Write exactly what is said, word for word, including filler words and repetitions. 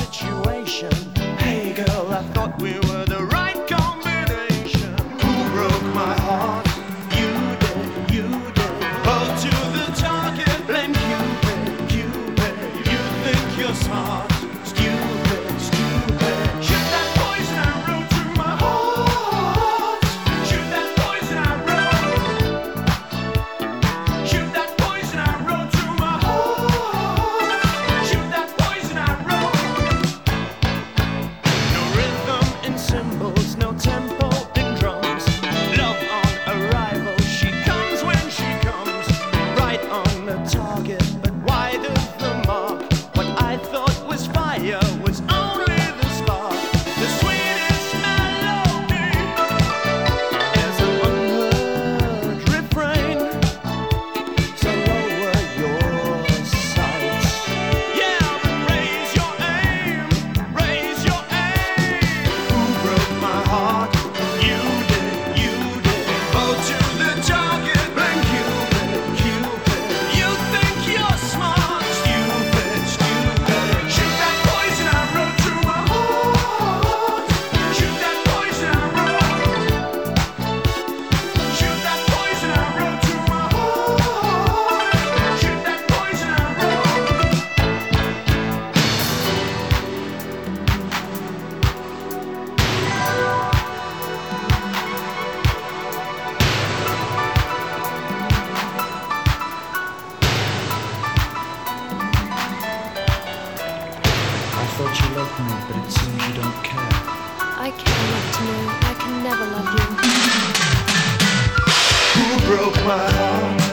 situation. Hey girl, I thought we were the right combination. Who broke my heart? You did, you did. Hold to the target, blame Cupid, Cupid. You think you're smart, stupid, stupid. Shoot that poison arrow through my heart. Shoot that poison arrow. Shoot that poison arrow through my heart. Shoot that poison arrow. No rhythm in cymbals, no tempo in drums. Love on arrival, she comes when she comes. Right on the target, but wide of the mark. What I thought was fire was only the spark. The sweetest melody. There's an unheard refrain. So lower your sights. Yeah, but raise your aim. Raise your aim. Who broke my heart? You did, you did. Hold to the target, blame Cupid, Cupid. You think you're smart, stupid, stupid. Shoot that poison arrow through my heart. Shoot that poison arrow. Shoot that poison arrow through my heart. Shoot that poison arrow. I thought you loved me, but it seems you don't care. I care enough to know I can never love you. Who broke my heart?